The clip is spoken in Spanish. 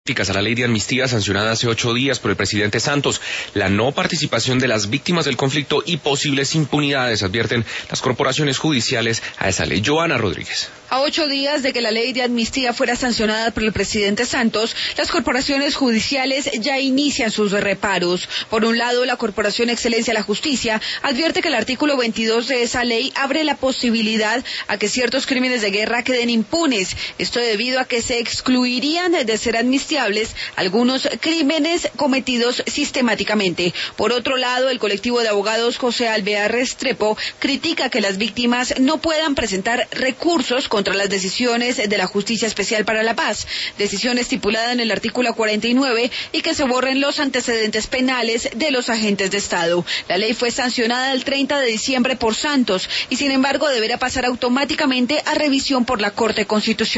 A la ley de amnistía sancionada hace 8 días por el presidente Santos, la no participación de las víctimas del conflicto y posibles impunidades, advierten las corporaciones judiciales a esa ley. Joana Rodríguez. A 8 días de que la ley de amnistía fuera sancionada por el presidente Santos, las corporaciones judiciales ya inician sus reparos. Por un lado, la Corporación Excelencia de la Justicia advierte que el artículo 22 de esa ley abre la posibilidad a que ciertos crímenes de guerra queden impunes. Esto debido a que se excluirían de ser amnistiados algunos crímenes cometidos sistemáticamente. Por otro lado, el colectivo de abogados José Alvear Restrepo critica que las víctimas no puedan presentar recursos contra las decisiones de la Justicia Especial para la Paz, decisión estipulada en el artículo 49, y que se borren los antecedentes penales de los agentes de Estado. La ley fue sancionada el 30 de diciembre por Santos y sin embargo deberá pasar automáticamente a revisión por la Corte Constitucional.